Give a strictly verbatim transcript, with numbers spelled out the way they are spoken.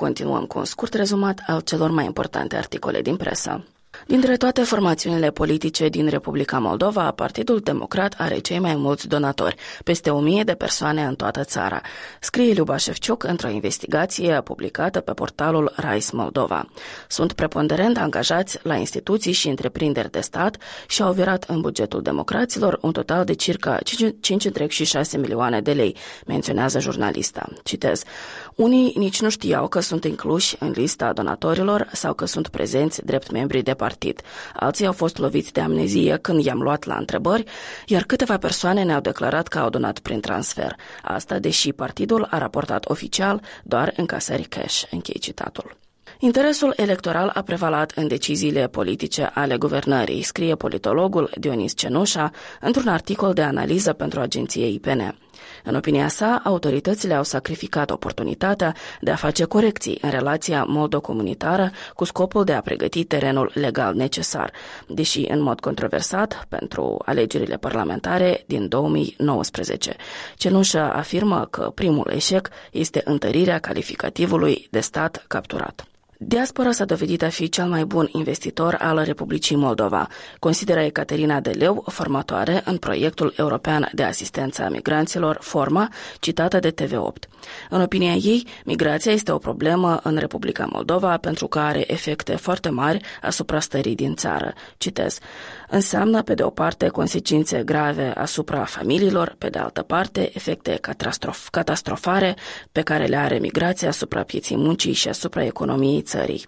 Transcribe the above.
continuăm cu un scurt rezumat al celor mai importante articole din presă. Dintre toate formațiunile politice din Republica Moldova, Partidul Democrat are cei mai mulți donatori, peste o mie de persoane în toată țara, scrie Liuba Șefciuc într-o investigație publicată pe portalul Rise Moldova. Sunt preponderent angajați la instituții și întreprinderi de stat și au virat în bugetul democraților un total de circa cinci virgulă șase milioane de lei, menționează jurnalista. Citez: unii nici nu știau că sunt incluși în lista donatorilor sau că sunt prezenți drept membri de partid. Alții au fost loviți de amnezie când i-am luat la întrebări, iar câteva persoane ne-au declarat că au donat prin transfer. Asta deși partidul a raportat oficial doar încasări cash. Închei citatul. Interesul electoral a prevalat în deciziile politice ale guvernării, scrie politologul Dionis Cenușa într-un articol de analiză pentru agenție I P N. În opinia sa, autoritățile au sacrificat oportunitatea de a face corecții în relația moldo-comunitară cu scopul de a pregăti terenul legal necesar, deși în mod controversat pentru alegerile parlamentare din două mii nouăsprezece. Cenușa afirmă că primul eșec este întărirea calificativului de stat capturat. Diaspora s-a dovedit a fi cel mai bun investitor al Republicii Moldova, consideră Ecaterina Deleu, formatoare în proiectul european de asistență a migranților, Forma, citată de T V opt. În opinia ei, migrația este o problemă în Republica Moldova pentru că are efecte foarte mari asupra stării din țară. Citez: înseamnă, pe de o parte, consecințe grave asupra familiilor, pe de altă parte, efecte catastrof- catastrofare pe care le are migrația asupra pieței muncii și asupra economiei țării.